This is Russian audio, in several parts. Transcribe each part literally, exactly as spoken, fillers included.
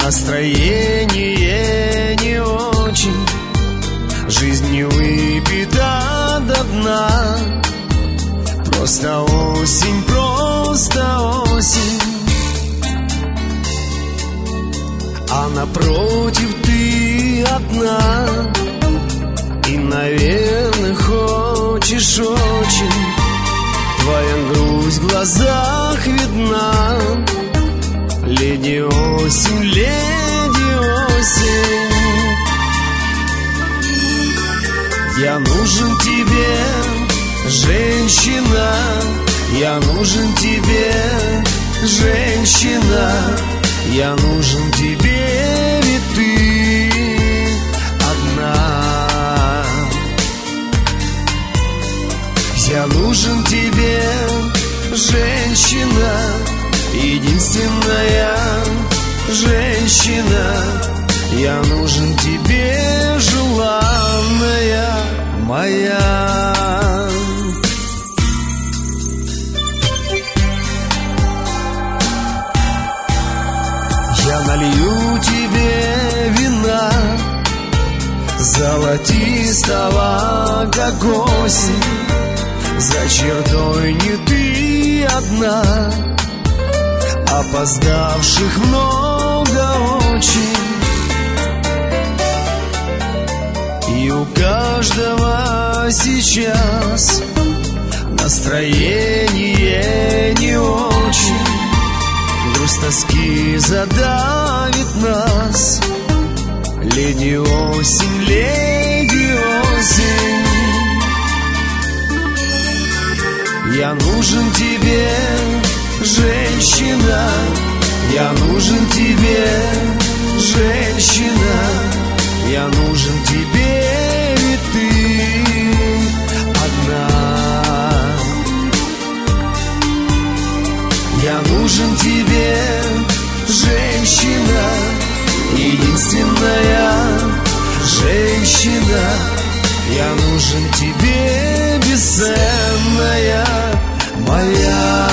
Настроение не очень, жизнь не выпита до дна. Просто осень, просто осень. А напротив ты одна, и, наверное, хочешь очень. Твоя грусть в глазах видна. Леди осень, леди осень. Я нужен тебе, женщина. Я нужен тебе, женщина. Я нужен тебе, ведь ты одна. Я нужен тебе, женщина. Единственная женщина. Я нужен тебе, желанная моя. Я налью тебе вина золотистого, как осень. За чертой не ты одна, опоздавших много очень. И у каждого сейчас настроение не очень. Грусть тоски задавит нас. Леди осень, леди осень. Я нужен тебе, женщина. Я нужен тебе, женщина. Я нужен тебе, ведь ты одна. Я нужен тебе, женщина. Единственная женщина. Я нужен тебе, бесценная моя.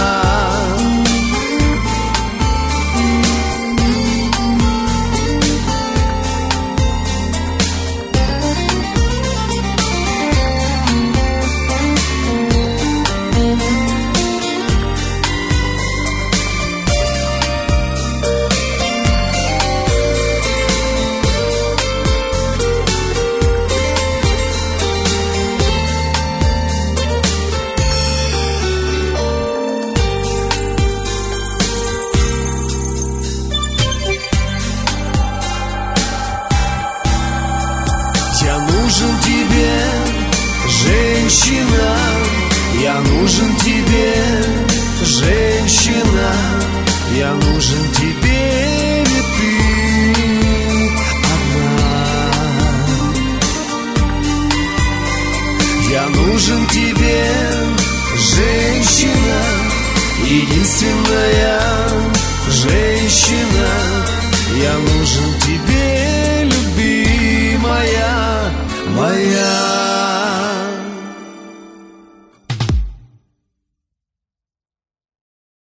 Я нужен тебе, женщина. Я нужен тебе, женщина. Я нужен тебе, ведь ты одна. Я нужен тебе, женщина. Единственная женщина. Я нужен тебе.